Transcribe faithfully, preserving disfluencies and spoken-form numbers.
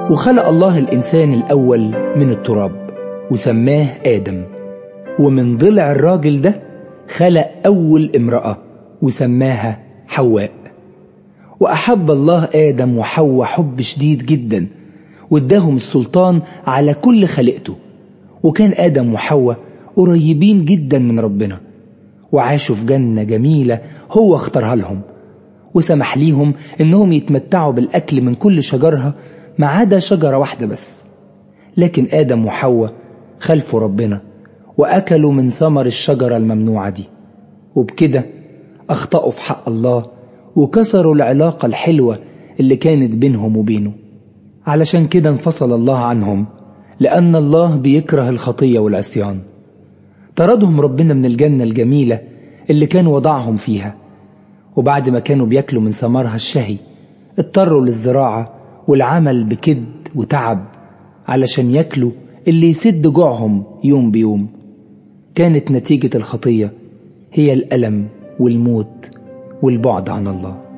وخلق الله الإنسان الأول من التراب وسماه آدم، ومن ضلع الراجل ده خلق أول امرأة وسماها حواء. وأحب الله آدم وحواء حب شديد جدا، واداهم السلطان على كل خلقته. وكان آدم وحواء قريبين جدا من ربنا، وعاشوا في جنة جميلة هو اختارها لهم، وسمح ليهم انهم يتمتعوا بالأكل من كل شجرها ما عدا شجرة واحدة بس. لكن آدم وحواء خلفوا ربنا وأكلوا من ثمر الشجرة الممنوعة دي، وبكده أخطأوا في حق الله وكسروا العلاقة الحلوة اللي كانت بينهم وبينه. علشان كده انفصل الله عنهم، لأن الله بيكره الخطية والعصيان. طردهم ربنا من الجنة الجميلة اللي كان وضعهم فيها، وبعد ما كانوا بياكلوا من ثمرها الشهي اضطروا للزراعة والعمل بكد وتعب علشان ياكلوا اللي يسد جوعهم يوم بيوم. كانت نتيجة الخطية هي الألم والموت والبعد عن الله.